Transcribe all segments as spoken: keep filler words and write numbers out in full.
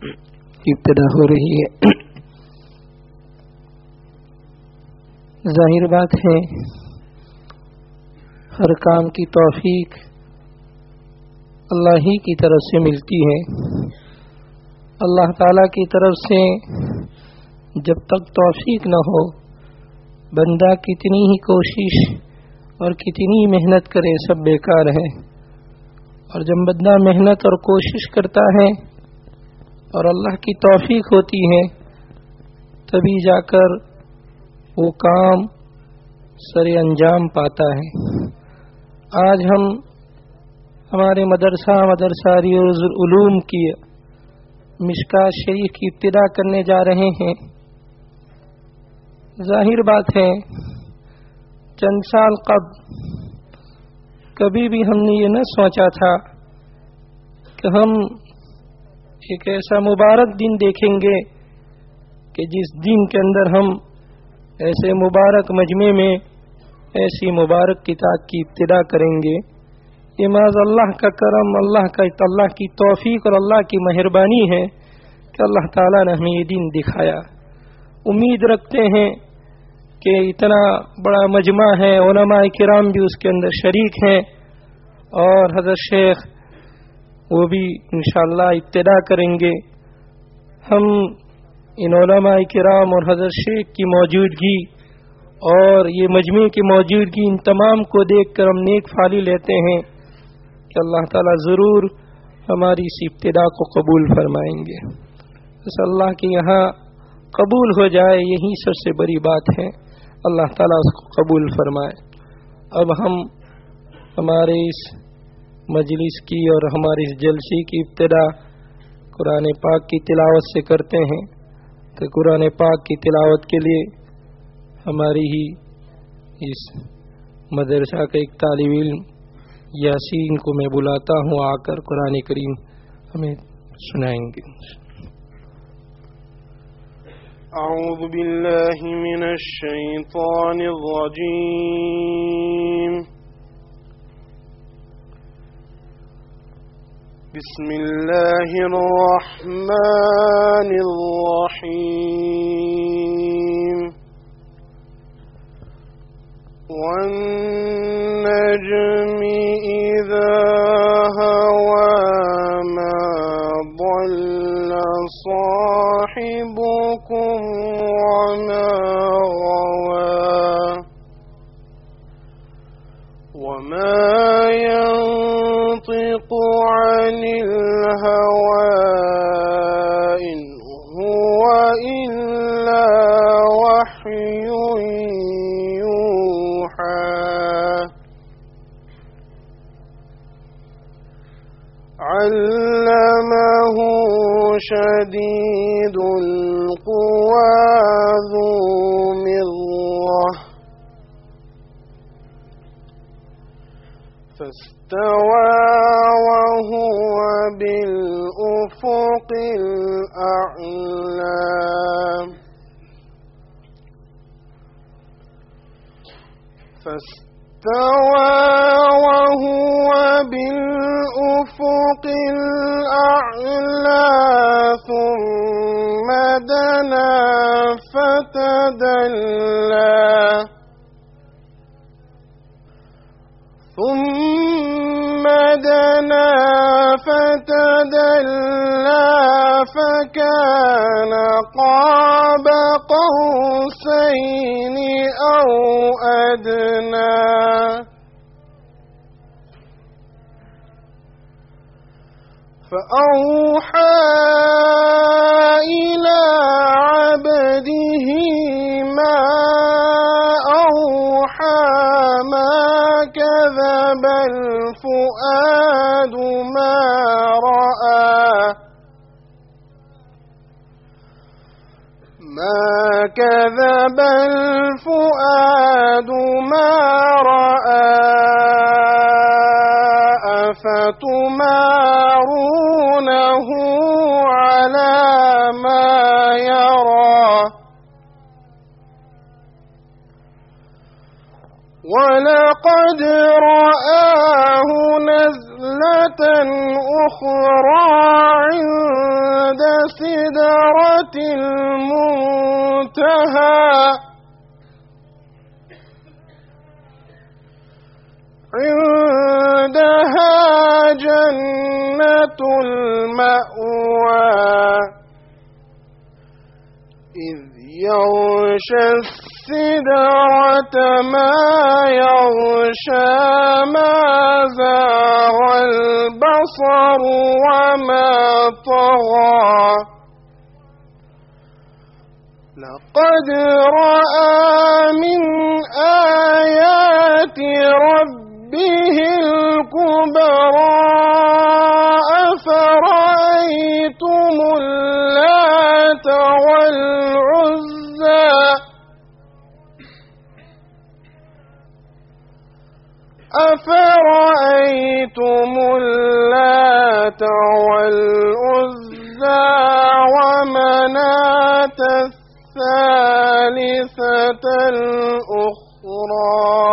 ابتدا ہو رہی ہے. ظاہر بات ہے ہر کام کی توفیق اللہ ہی کی طرف سے ملتی ہے. اللہ تعالی کی طرف سے جب تک توفیق نہ ہو بندہ کتنی ہی کوشش اور کتنی محنت کرے سب بیکار ہے. اور جب بندہ محنت اور کوشش کرتا ہے اور اللہ کی توفیق ہوتی ہے تبھی جا کر وہ کام سر انجام پاتا ہے. آج ہم ہمارے مدرسہ مدرسہ ریاض العلوم کی مشکات شریف کی ابتدا کرنے جا رہے ہیں. ظاہر بات ہے چند سال قبل کبھی بھی ہم نے یہ نہ سوچا تھا کہ ہم ایک ایسا مبارک دن دیکھیں گے کہ جس دن کے اندر ہم ایسے مبارک مجمع میں ایسی مبارک کتاب کی ابتدا کریں گے. یہ محض اللہ کا کرم، اللہ کا اللہ کی توفیق اور اللہ کی مہربانی ہے کہ اللہ تعالیٰ نے ہمیں یہ دن دکھایا. امید رکھتے ہیں کہ اتنا بڑا مجمع ہے، علماء کرام بھی اس کے اندر شریک ہیں اور حضرت شیخ وہ بھی انشاءاللہ ابتدا کریں گے. ہم ان علماء کرام اور حضرت شیخ کی موجودگی اور یہ مجمع کی موجودگی ان تمام کو دیکھ کر ہم نیک پھالی لیتے ہیں کہ اللہ تعالیٰ ضرور ہماری اس ابتدا کو قبول فرمائیں گے. بس اللہ کے یہاں قبول ہو جائے یہی سب سے بڑی بات ہے. اللہ تعالیٰ اس کو قبول فرمائے. اب ہم ہمارے اس مجلس کی اور ہمارے اس جلسے کی ابتدا قرآن پاک کی تلاوت سے کرتے ہیں کہ قرآن پاک کی تلاوت کے لیے ہماری ہی اس مدرسہ کا ایک طالب علم یاسین کو میں بلاتا ہوں، آ کر قرآن کریم ہمیں سنائیں گے. اعوذ باللہ من الشیطان الرجیم. بسم اللہ الرحمن الرحیم. والنجم اذا هوى ما ضل صاحبكم وما غوى وما ينطق عن الهوى إن هو إلا وحي يوحى. علمه شديد القوى ذو مرة فاستوى وهو بالأفق الأعلى. فاستوى وهو بالأفق الأعلى ثم دنا فتدلى ثم دنا فتدلى فكان قاب قوسين أو أدنى. فأوحى إلى عبده ما أوحى ما كذب الفؤاد ما رأى ما كذب الفؤاد ما رأى أفتمارونه على ما يرى ولقد رآه نزلة أخرى عند سدرة المنتهى عندها جنة المأوى إذ يغشى السدرة ما يغشى ما زاغ البصر وما طغى لقد رأى من آيات ربه الكبرى أفرأيتم اللات والعزى أفرأيتم اللات والعزى ومناة الثالثة الأخرى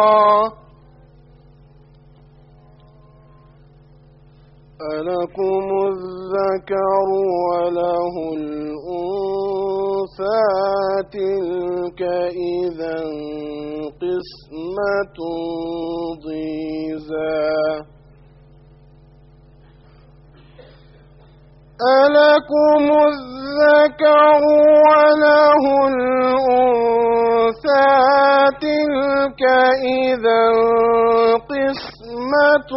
ألكم الذكر وله الأنثى تلك إذا قسمة ضيزى ألكم الذكر وله الأنثى تلك إذا قسمة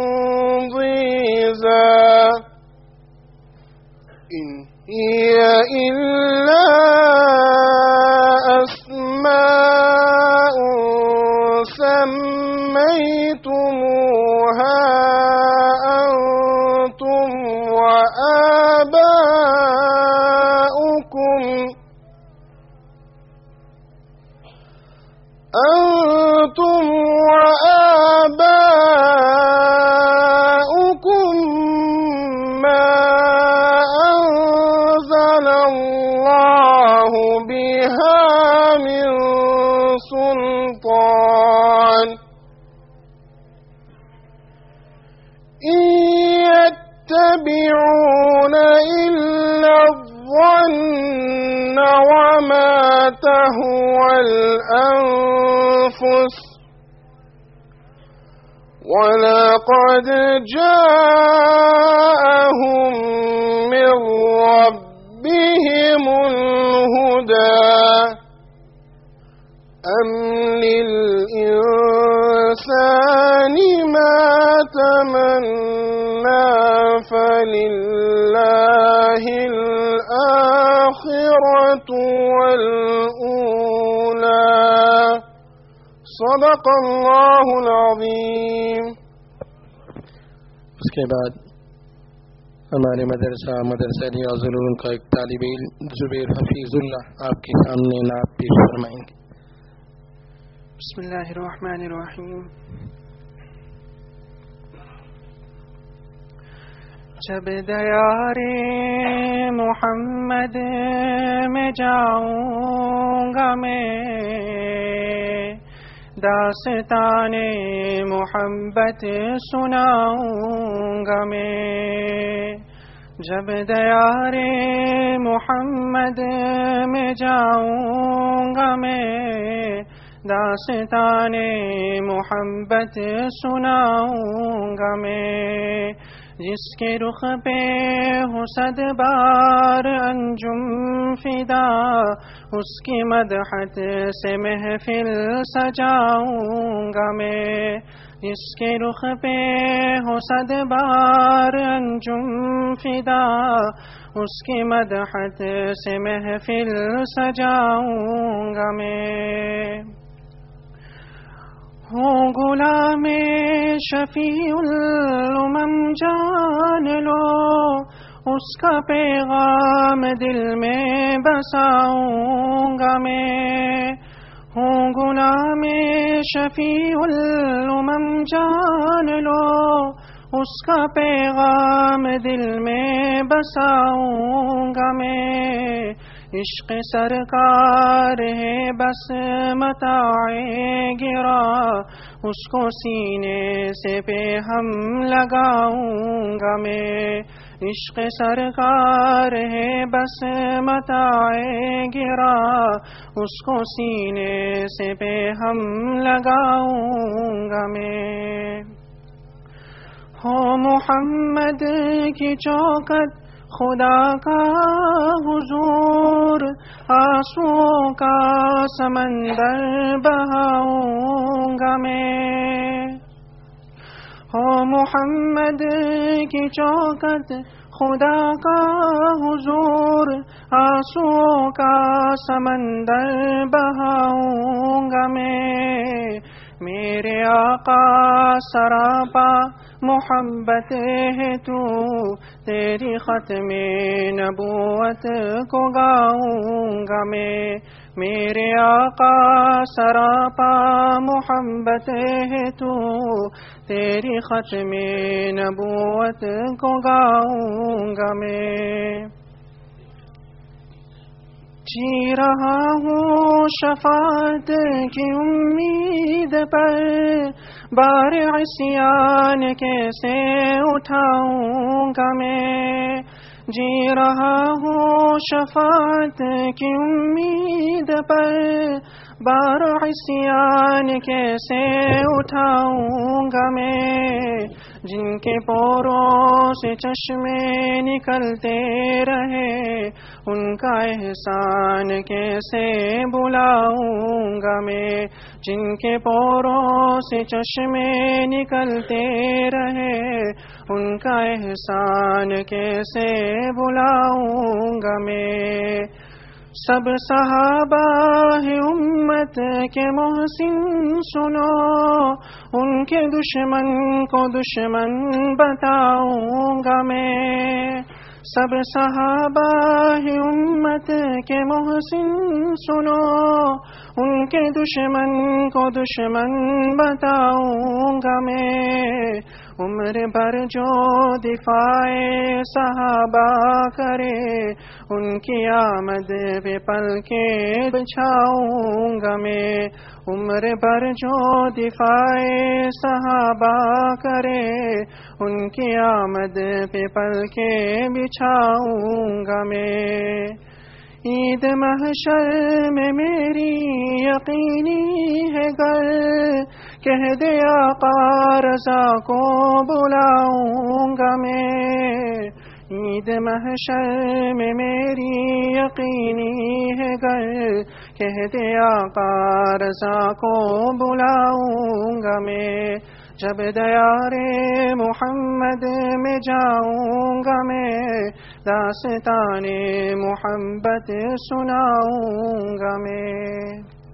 ضيزى إن هي إلا أسماء سميتموها أنتم وآباؤكم أنتم وآباؤكم ما أنزل الله بها من سلطان إن يتبعون إلا الظن وما تهوى الأنفس ولقد جاءهم من ربهم الهدى أم للإنسان ما تمنى فلله الآخرة والأولى صدق الله العظيم. उसके बाद हमारे मदरसा मदरसा रियाजुल का एक तालिब इल्म जुबैर हफीजुल्लाह आपके सामने नात पेश फरमाएंगे। बिस्मिल्लाहिर्रहमानिर्रहीम। जब दयारे मोहम्मद में जाऊंगा मैं दास्ताने मोहब्बत सुनाऊंगा मैं। जब दयारे मोहम्मद में जाऊंगा मैं दास्ताने मोहब्बत सुनाऊंगा मैं। जिसके रुख पे हो सद बार अंजुम फिदा उसकी मदहत से महफिल सजाऊंगा मैं। जिसके रुख पे हो सद बार अंजुम फिदा उसकी मदहत से महफिल सजाऊंगा मैं। हो गुलामे शफीउल उमम जान लो उसका पैगाम दिल में बसाऊंगा मैं। हो गुलामे शफीउल उमम जान लो उसका पैगाम दिल में बसाऊंगा मैं। عشق سرکار ہے بس متاع گرا، اس کو سینے سے پہ ہم لگاؤں گا میں، عشق سرکار ہے بس متاع گرا، اس کو سینے سے پہ ہم لگاؤں گا میں۔ ہو محمد کی چوکٹ خدا کا حضور، آنسوؤں کا سمندر بہاؤں گا میں۔ ہو محمد کی چوکٹ خدا کا حضور، آنسوؤں کا سمندر بہاؤں گا میں۔ میرے آقا سراپا محبت ہے تو، تیری ختم نبوت کو گاؤں گا میں۔ میرے آقا سراپا محبت ہے تو، تیری ختم نبوت کو گاؤں گا میں۔ جی رہا ہوں شفاعت کی امید پر، بار عصیان کیسے اٹھاؤں گا میں۔ جی رہا ہوں شفاعت کی امید پر، بار عصیان کیسے اٹھاؤں گا میں۔ جن کے پوروں سے چشمے نکلتے رہے، ان کا احسان کیسے بلاؤں گا میں۔ جن کے پوروں سے چشمے نکلتے رہے، ان کا احسان کیسے بلاؤں گا میں۔ سب صحابہ ہے امت کے محسن سنو، ان کے دشمن کو دشمن بتاؤں گا میں۔ سب صحابہ ہے امت کے محسن سنو، ان کے دشمن کو دشمن بتاؤں گا میں۔ عمر بھر جو دفاع صحابہ کرے، ان کی آمد پہ پل کے بچھاؤں گا میں۔ عمر بھر جو دفاع صحابہ کرے، ان کی آمد پہ پل کے بچھاؤں گا میں۔ عید محشر میں میری یقینی ہے گر، کہہ دے آقا رضا کو بلاؤں گا میں۔ عید محشر میں میری یقینی ہے گر، کہہ دے آقا رضا کو بلاؤں گا میں۔ جب دیار محمد میں جاؤں گا میں، داستان محبت سناؤں گا میں۔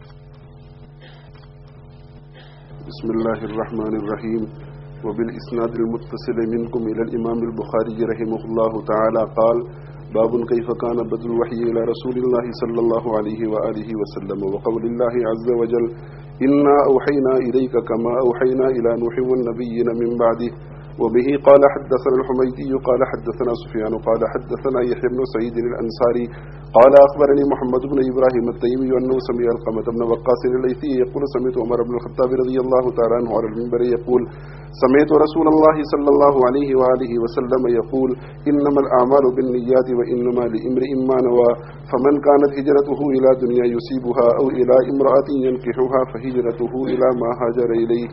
بسم اللہ الرحمن الرحیم۔ وبالاسناد المتصل منكم الى الامام البخاری رحمه الله تعالى قال: باب كيف كان بدء الوحي الى رسول الله صلى الله عليه واله وسلم، وقول الله عز وجل: انا اوحينا اليك كما اوحينا الى نوح والنبيين من بعده. وبه قال حدثنا الحميدي قال حدثنا سفيان قال حدثنا يحيى بن سعيد الأنصاري قال أخبرني محمد بن إبراهيم التيمي أنه سمع القمة بن وقاص الليثي يقول: سمعت عمر بن الخطاب رضي الله تعالى عنه على المنبر يقول: سمعت رسول الله صلى الله عليه وآله وسلم يقول: إنما الأعمال بالنيات وإنما لامرئ ما نوى، فمن كانت هجرته إلى دنيا يصيبها أو إلى امرأة ينكحها فهجرته إلى ما هاجر إليه.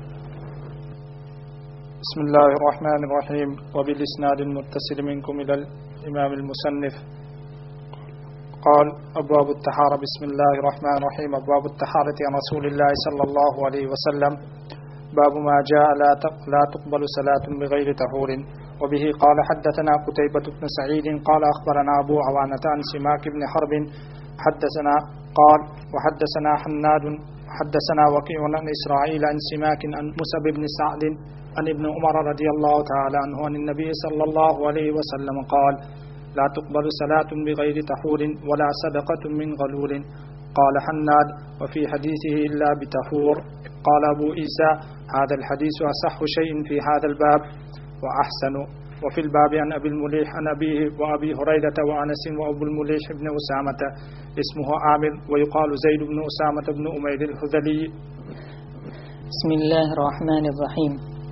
بسم الله الرحمن الرحيم. وبالإسناد المتصل منكم إلى الإمام المصنف قال: أبواب الطهارة. بسم الله الرحمن الرحيم. أبواب الطهارة عن رسول الله صلى الله عليه وسلم. باب ما جاء لا تقبل صلاة بغير طهور. وبه قال حدثنا قتيبة بن سعيد قال أخبرنا أبو عوانة عن سماك بن حرب حدثنا قال: وحدثنا حناد حدثنا وكيع عن إسرائيل عن سماك عن موسى بن سعد عن ابن عمر رضي الله تعالى عنه عن النبي صلى الله عليه وسلم قال: لا تقبل صلاة بغير طهور ولا صدقة من غلول. قال حناد: وفي حديثه إلا بطهور. قال أبو عيسى: هذا الحديث أصح شيء في هذا الباب وأحسن. وفي الباب عن أبي المليح عن أبيه وأبي هريرة وأنس وأبو المليح بن أسامة اسمه عامر ويقال زيد بن أسامة بن أمير الهذلي. بسم الله الرحمن الرحيم.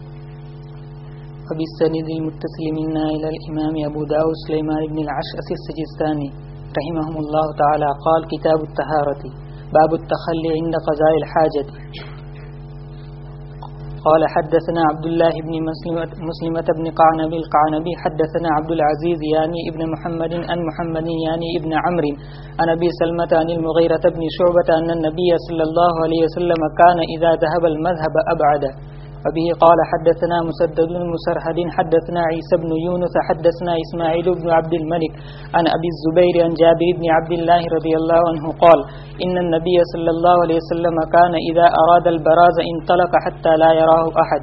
وبالسند المتصل منا إلى الإمام أبو داود سليمان بن العشأس السجستاني رحمهم الله تعالى قال: كتاب الطهارة، باب التخلي عند قضاء الحاجة. قال: حدثنا عبد الله بن مسلمة, مسلمة بن قعنبي القعنبي حدثنا عبد العزيز يعني ابن محمد عن محمد يعني ابن عمرو عن أبي سلمة عن المغيرة بن شعبة أن النبي صلى الله عليه وسلم كان إذا ذهب المذهب أبعد. وبه قال: حدثنا مسدد مسرهد حدثنا عيسى بن يونس حدثنا إسماعيل بن عبد الملك عن أبي الزبير عن جابر بن عبد الله رضي الله عنه قال: إن النبي صلى الله عليه وسلم كان إذا أراد البراز انطلق حتى لا يراه أحد.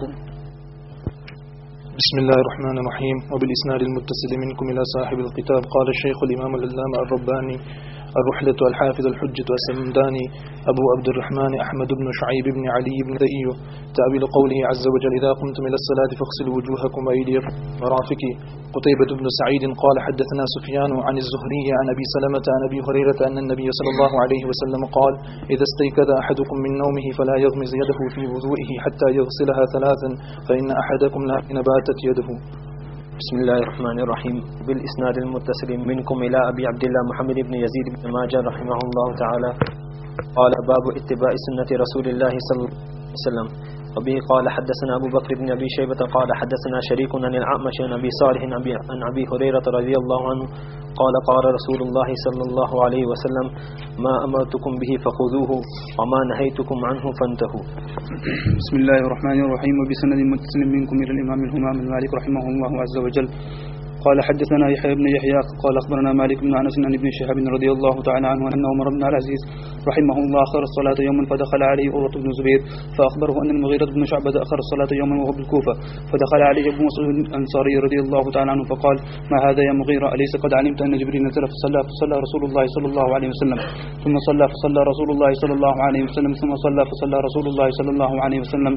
بسم الله الرحمن الرحيم. وبالإسناد المتصل منكم إلى صاحب الكتاب قال الشيخ الإمام العلامة الرباني الرحلة الحافظ الحجة السمداني أبو عبد الرحمن أحمد بن شعيب بن علي بن ذئي تأويل قوله عز وجل: إذا قمتم إلى الصلاة فاغسلوا وجوهكم وأيديكم مرافق. قتيبة بن سعيد قال: حدثنا سفيان عن الزهري عن أبي سلمة عن أبي هريرة أن النبي صلى الله عليه وسلم قال: إذا استيقظ أحدكم من نومه فلا يغمز يده في وضوئه حتى يغسلها ثلاثا فإن أحدكم لا باتت يده. بسم الله الرحمن الرحيم. بالإسناد المتصل منكم إلى أبي عبد الله محمد بن يزيد بن ماجه رحمه الله تعالى قال: باب اتباع سنة رسول الله صلى الله عليه وسلم. وبه قال: حدثنا أبو بكر بن أبي شيبة قال: حدثنا شريك عن الأعمش عن أبي صالح عن أبي هريرة رضي الله عنه قال: قال رسول الله صلى الله عليه وسلم: ما أمرتكم به فخذوه وما نهيتكم عنه فانتهوا. بسم الله الرحمن الرحيم. وبسند متصل منكم إلى الإمام الهمام المالك رحمه الله عز وجل قال: حدثنا يحيى بن يحيى قال: أخبرنا مالك بن أنس عن ابن شهاب رضي الله تعالى عنه أن عمر بن العزيز رحمه الله أخر الصلاة يوما فدخل عليه عروة بن الزبير فأخبره أن المغيرة بن شعبة أخر الصلاة يوما وهو بالكوفة فدخل عليه أبو مسعود الأنصاري رضي الله تعالى عنه فقال: ما هذا يا مغيرة؟ أليس قد علمت أن جبريل نزل فصلى فصلى رسول الله صلى الله عليه وسلم ثم صلى فصلى رسول الله صلى الله عليه وسلم ثم صلى فصلى رسول الله صلى الله عليه وسلم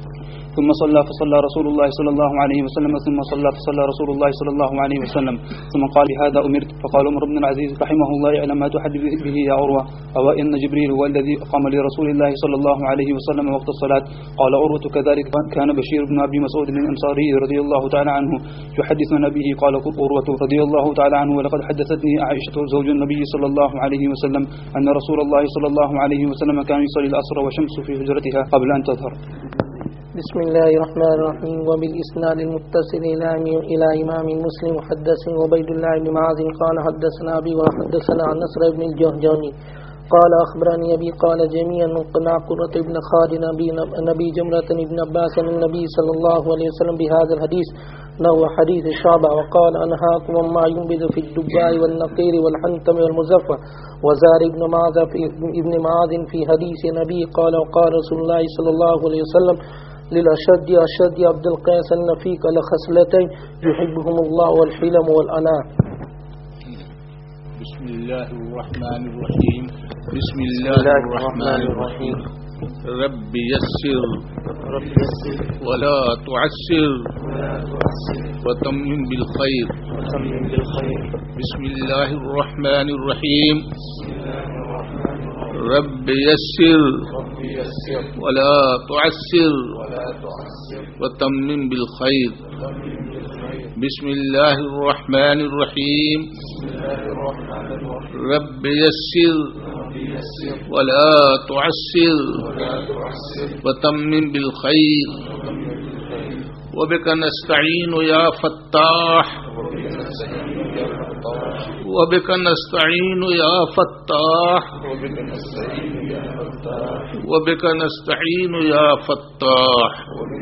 ثم صلى فصلى رسول الله صلى الله عليه وسلم ثم صلى فصلى رسول الله صلى الله عليه وسلم ثم قال: بهذا أمرت. فقال عمر بن العزيز رحمه الله: اعلم ما تحدث به يا عروة، أو إن جبريل هو الذي قام لرسول الله صلى الله عليه وسلم وقت الصلاة. قال عروة: كذلك كان بشير بن أبي مسعود الأنصاري رضي الله تعالى عنه يحدث به. قال عروة رضي الله تعالى عنه: ولقد حدثتني عائشة زوج النبي صلى الله عليه وسلم أن رسول الله صلى الله عليه وسلم كان يصلي العصر والشمس في حجرتها قبل أن تظهر. بسم الله الرحمن الرحيم. وبالإسناد المتصل إلى إمام مسلم حدثنا عبيد الله بن معاذ قال: حدثنا أبي وحدثنا عن نصر بن الجهجاني قال: أخبرني أبي قال: جميعا قناع قرة بن خالد نبي جمرة بن عباس النبي صلى الله عليه وسلم بهذا الحديث نحو حديث الشعبة وقال: أنهاكم ما ينبذ في الدباء والنقير والحنتم والمزفة. وزار ابن معاذ في ابن معاذ في حديث نبي قال: وقال رسول الله صلى الله عليه وسلم: للأشد أشد عبد القيس النفيق لخصلتين يحبهم الله والحلم والأناة. بسم الله الرحمن الرحيم. بسم الله الرحمن الرحيم. رب يسر ولا تعسر وتمم بالخير. بسم الله الرحمن الرحيم. رب يسر ولا تعسر وتمم بالخير. بسم الله الرحمن الرحيم. رب يسر ولا تعسر وتمم بالخير. وبك نستعين يا فتاح وبك نستعين يا فتاح وبك نستعين يا فتاح.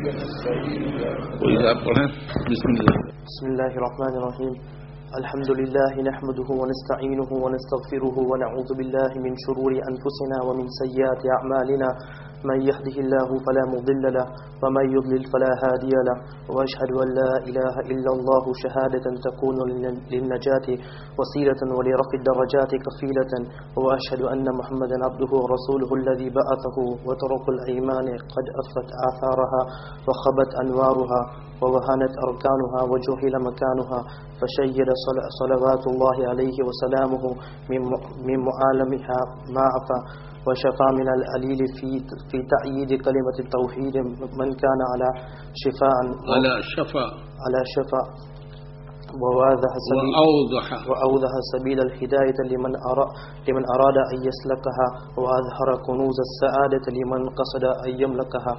وإذا قرأ بسم الله. بسم الله الرحمن الرحيم. الحمد لله نحمده ونستعينه ونستغفره ونعوذ بالله من شرور أنفسنا ومن سيئات أعمالنا. من يهده الله فلا مضل له ومن يضلل فلا هادي له. وأشهد أن لا إله إلا الله شهادة تكون للنجاة وسيلة ولرفع الدرجات كفيلة. وأشهد أن محمدا عبده ورسوله الذي بعثه وترك الأيمان قد أفت آثارها وخبت أنوارها. ووهنت أركانها وجهل مكانها فشيد صلوات الله عليه وسلامه من معالمها ما عفا وشفى من العليل في في تأييد كلمة التوحيد من كان على شفاء على شفاء على شفاء وأوضح سبيل وأوضح وأوضح سبيل الهداية لمن أراد لمن أراد أن يسلكها وأظهر كنوز السعادة لمن قصد أن يملكها.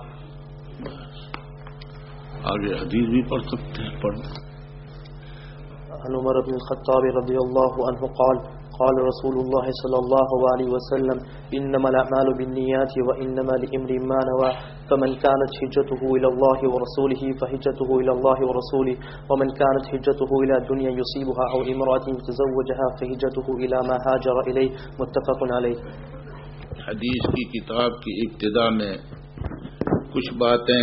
آگے حدیث بھی پڑھ سکتے ہیں. پڑھ. عن عمر بن الخطاب رضي الله عنه قال قال رسول الله صلى الله عليه وسلم إنما الأعمال بالنيات وإنما لامرئ ما نوى فمن كانت هجرته إلى الله ورسوله فهجرته إلى الله ورسوله ومن كانت هجرته إلى دنيا يصيبها أو امرأة يتزوجها فهجرته إلى ما هاجر إليه متفق عليه. حدیث کی کتاب کی ابتدا میں کچھ باتیں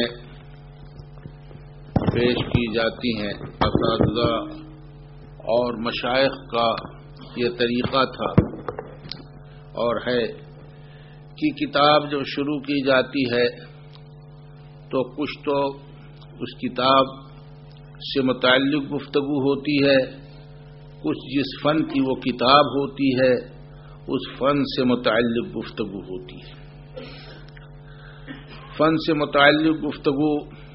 پیش کی جاتی ہیں. اساتذہ اور مشائخ کا یہ طریقہ تھا اور ہے کہ کتاب جب شروع کی جاتی ہے تو کچھ تو اس کتاب سے متعلق گفتگو ہوتی ہے، کچھ جس فن کی وہ کتاب ہوتی ہے اس فن سے متعلق گفتگو ہوتی ہے. فن سے متعلق گفتگو،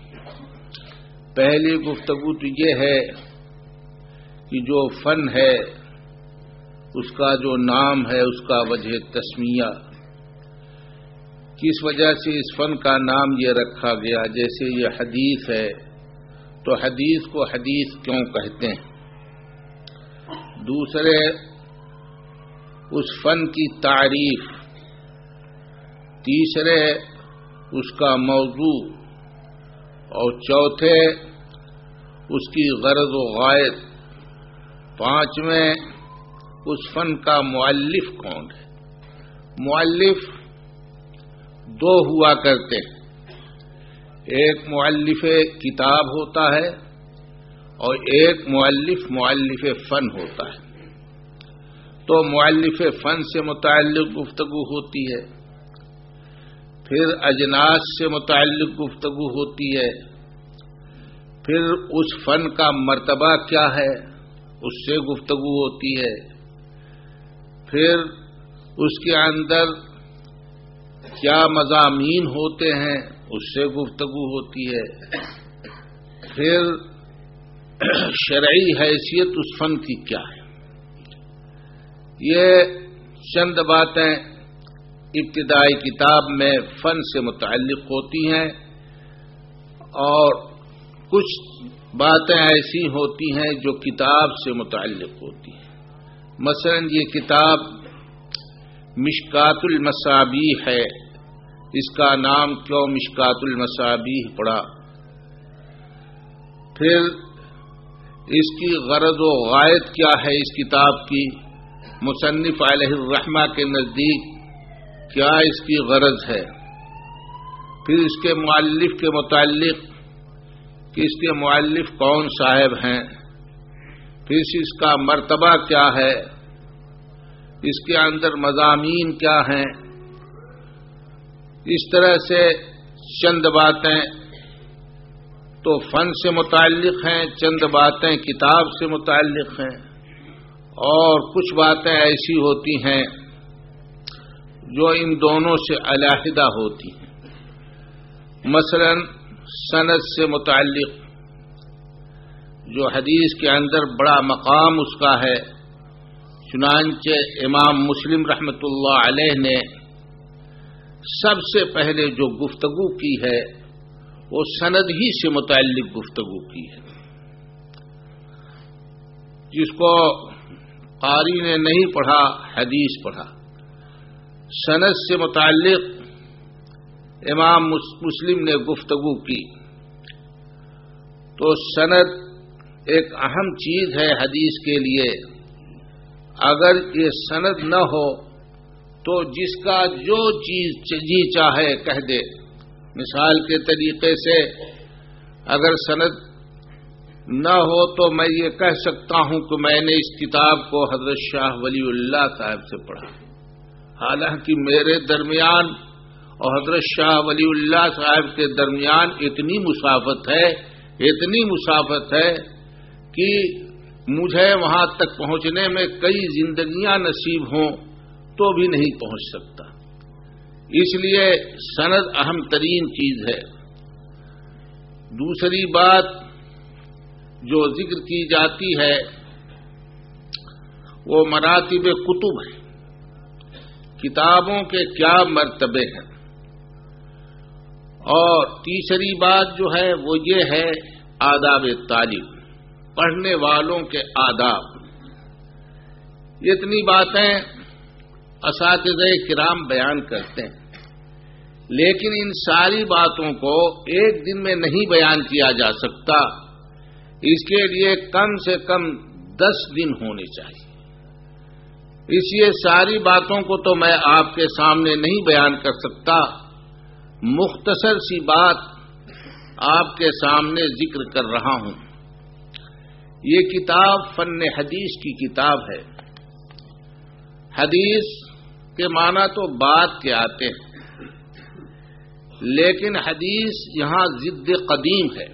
پہلی گفتگو تو یہ ہے کہ جو فن ہے اس کا جو نام ہے اس کا وجہ تسمیہ، کس وجہ سے اس فن کا نام یہ رکھا گیا. جیسے یہ حدیث ہے تو حدیث کو حدیث کیوں کہتے ہیں. دوسرے اس فن کی تعریف، تیسرے اس کا موضوع، اور چوتھے اس کی غرض و غایت، پانچویں اس فن کا مؤلف کون ہے. مؤلف دو ہوا کرتے ہیں، ایک مؤلف کتاب ہوتا ہے اور ایک مؤلف مؤلف فن ہوتا ہے. تو مؤلف فن سے متعلق گفتگو ہوتی ہے، پھر اجناس سے متعلق گفتگو ہوتی ہے، پھر اس فن کا مرتبہ کیا ہے اس سے گفتگو ہوتی ہے، پھر اس کے اندر کیا مضامین ہوتے ہیں اس سے گفتگو ہوتی ہے، پھر شرعی حیثیت اس فن کی کیا ہے. یہ چند باتیں ابتدائی کتاب میں فن سے متعلق ہوتی ہیں اور کچھ باتیں ایسی ہوتی ہیں جو کتاب سے متعلق ہوتی ہیں. مثلا یہ کتاب مشکات المصابیح ہے، اس کا نام کیوں مشکات المصابیح پڑا، پھر اس کی غرض و غایت کیا ہے اس کتاب کی، مصنف علیہ الرحمہ کے نزدیک کیا اس کی غرض ہے، پھر اس کے مؤلف کے متعلق کہ اس کے مؤلف کون صاحب ہیں، پھر اس کا مرتبہ کیا ہے، اس کے اندر مضامین کیا ہیں. اس طرح سے چند باتیں تو فن سے متعلق ہیں، چند باتیں کتاب سے متعلق ہیں، اور کچھ باتیں ایسی ہوتی ہیں جو ان دونوں سے علیحدہ ہوتی ہیں. مثلا سند سے متعلق جو حدیث کے اندر بڑا مقام اس کا ہے، چنانچہ امام مسلم رحمۃ اللہ علیہ نے سب سے پہلے جو گفتگو کی ہے وہ سند ہی سے متعلق گفتگو کی ہے. جس کو قاری نے نہیں پڑھا حدیث پڑھا. سند سے متعلق امام مسلم نے گفتگو کی. تو سند ایک اہم چیز ہے حدیث کے لیے. اگر یہ سند نہ ہو تو جس کا جو چیز جی چاہے کہہ دے. مثال کے طریقے سے اگر سند نہ ہو تو میں یہ کہہ سکتا ہوں کہ میں نے اس کتاب کو حضرت شاہ ولی اللہ صاحب سے پڑھا، حالانکہ میرے درمیان اور حضرت شاہ ولی اللہ صاحب کے درمیان اتنی مسافت ہے اتنی مسافت ہے کہ مجھے وہاں تک پہنچنے میں کئی زندگیاں نصیب ہوں تو بھی نہیں پہنچ سکتا. اس لیے سند اہم ترین چیز ہے. دوسری بات جو ذکر کی جاتی ہے وہ مراتب کتب ہے، کتابوں کے کیا مرتبے ہیں. اور تیسری بات جو ہے وہ یہ ہے آداب طالب، پڑھنے والوں کے آداب. اتنی باتیں اساتذہ کرام بیان کرتے ہیں، لیکن ان ساری باتوں کو ایک دن میں نہیں بیان کیا جا سکتا. اس کے لیے کم سے کم دس دن ہونے چاہیے. اس لیے ساری باتوں کو تو میں آپ کے سامنے نہیں بیان کر سکتا. مختصر سی بات آپ کے سامنے ذکر کر رہا ہوں. یہ کتاب فن حدیث کی کتاب ہے. حدیث کے معنی تو بات کے آتے ہیں، لیکن حدیث یہاں ضد قدیم ہے.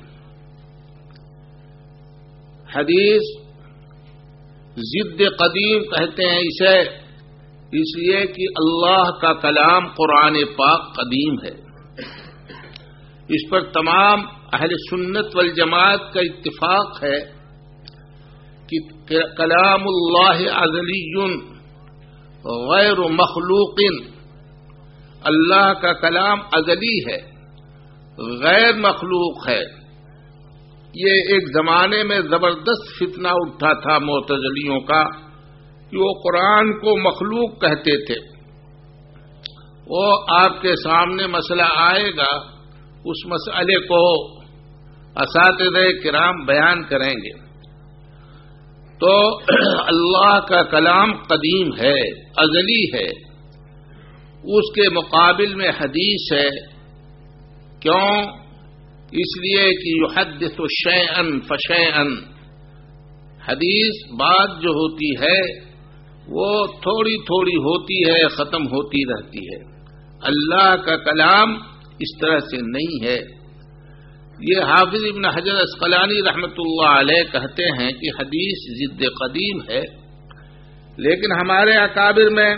حدیث ضد قدیم کہتے ہیں اسے اس لیے کہ اللہ کا کلام قرآن پاک قدیم ہے. اس پر تمام اہل سنت والجماعت کا اتفاق ہے کہ کلام اللہ ازلی غیر مخلوق. اللہ کا کلام ازلی ہے، غیر مخلوق ہے. یہ ایک زمانے میں زبردست فتنہ اٹھا تھا معتزلیوں کا کہ وہ قرآن کو مخلوق کہتے تھے. وہ آپ کے سامنے مسئلہ آئے گا، اس مسئلے کو اساتذہ کرام بیان کریں گے. تو اللہ کا کلام قدیم ہے، ازلی ہے. اس کے مقابل میں حدیث ہے. کیوں؟ اس لیے کہ یحدث شیئا فشیئا. حدیث بات جو ہوتی ہے وہ تھوڑی تھوڑی ہوتی ہے، ختم ہوتی رہتی ہے. اللہ کا کلام اس طرح سے نہیں ہے. یہ حافظ ابن حجر اسقلانی رحمۃ اللہ علیہ کہتے ہیں کہ حدیث ضد قدیم ہے، لیکن ہمارے اکابر میں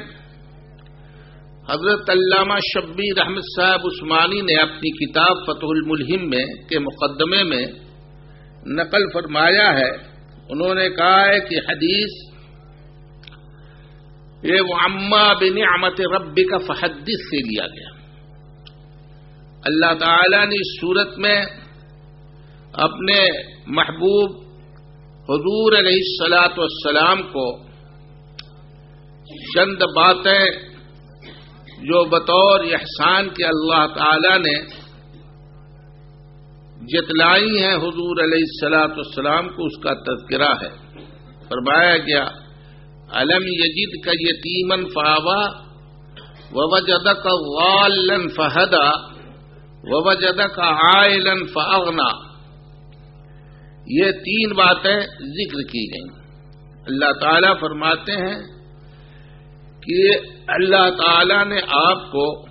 حضرت علامہ شبیر احمد صاحب عثمانی نے اپنی کتاب فتح الملہم میں کے مقدمے میں نقل فرمایا ہے. انہوں نے کہا ہے کہ حدیث یہ وعما بنعمت ربک فحدث سے لیا گیا. اللہ تعالی نے اس صورت میں اپنے محبوب حضور علیہ الصلاۃ والسلام کو چند باتیں جو بطور احسان کے اللہ تعالی نے جتلائی ہیں حضور علیہ الصلاۃ والسلام کو، اس کا تذکرہ ہے. فرمایا گیا الم یجدک یتیما فآویٰ ووجدک ضالا فہدیٰ ووجدک عائلا فأغنیٰ. یہ تین باتیں ذکر کی گئیں. اللہ تعالیٰ فرماتے ہیں کہ اللہ تعالیٰ نے آپ کو